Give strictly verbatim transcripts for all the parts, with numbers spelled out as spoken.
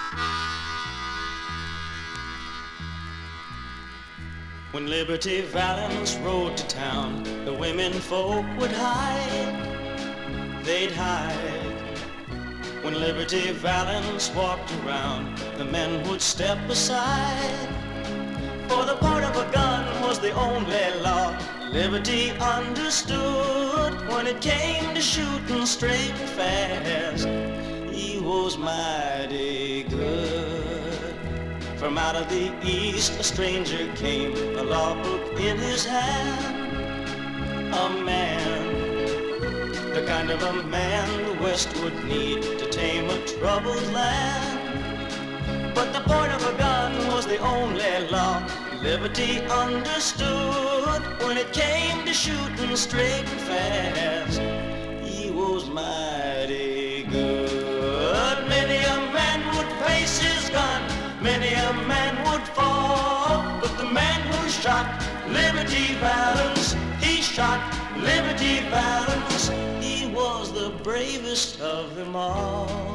When Liberty Valance rode to town, the women folk would hide, they'd hide. When Liberty Valance walked around, the men would step aside. For the point of a gun was the only law Liberty understood. When it came to shooting straight and fast, he was mighty good. From out of the east a stranger came, a law book in his hand. A man, the kind of a man the West would need to tame a troubled land. But the point of a gun was the only law Liberty understood. When it came to shooting straight and fast, he was mighty good. Many a man would face his gun, many a man would fall, but the man who shot Liberty Valance, he shot Liberty Valance, he was the bravest of them all.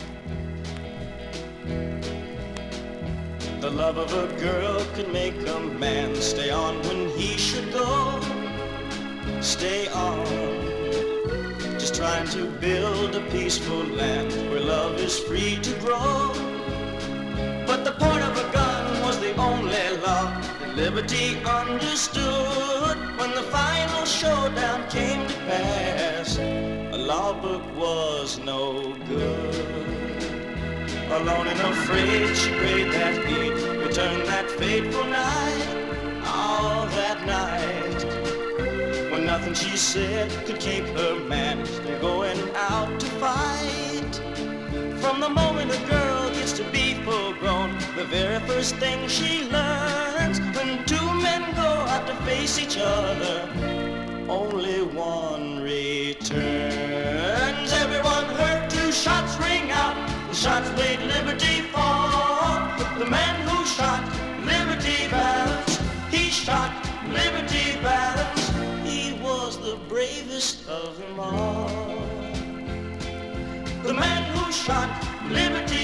The love of a girl could make a man stay on when he should go, stay on, just trying to build a peaceful land where love is free to grow. But the point of a gun was the only law that Liberty understood. When the final showdown came to pass, a law book was no good. Alone and afraid, she prayed that he'd return that fateful night. Oh, that night, when nothing she said could keep her man from going out to fight. From the moment a girl gets to be full grown, the very first thing she learns, when two men go out to face each other, only one returns. Everyone heard two shots ring out, the shots made Liberty fall. The man who shot Liberty Valance, he shot Liberty Valance, he was the bravest of them all. The man who shot Liberty